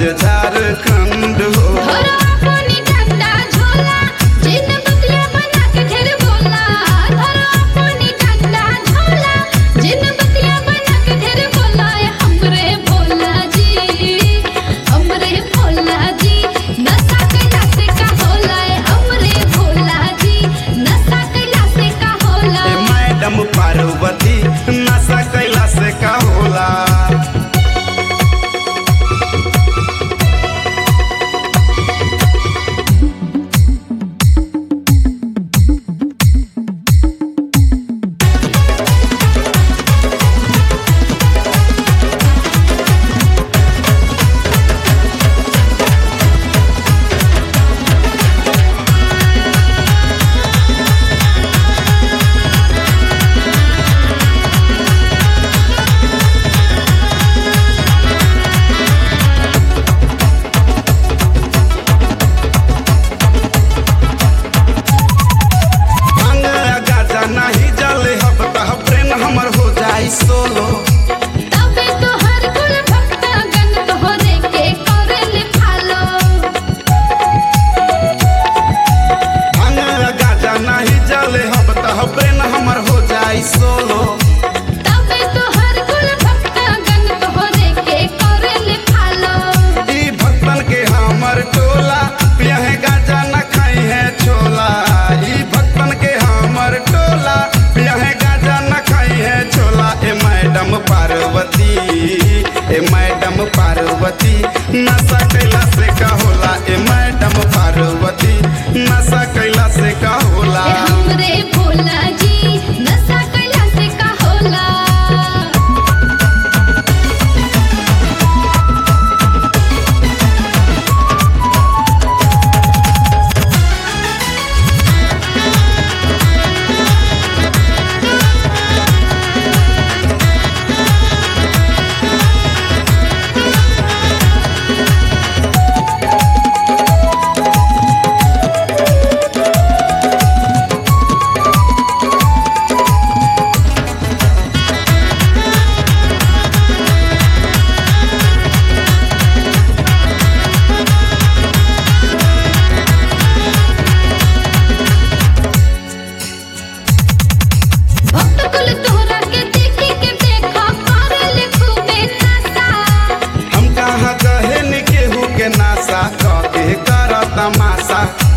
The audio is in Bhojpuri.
राज्य झारखंड हो। पार्वती नशा कैला से का होला। सोलो तबे तो हर कुल भक्तगण तोहरे के करेले फॉलो। भांग गाजा नहीं जले हब तह प्रेम हमर हो जाई सोलो। तबे तो हर कुल भक्तगण तोहरे के करेले फॉलो। ई भक्तन के हमर टोला पियहे गाजा न खाई है छोला। ई भक्तन के हमर टोला पियहे गाजा न खाई है छोला। ए मैडम पार्वती नशा कैला से का होला। ए मैडम पार्वती नशा कैला से का होला। हमरे भोला जी नशा कैला से का होला। नासा के करा तमाशा।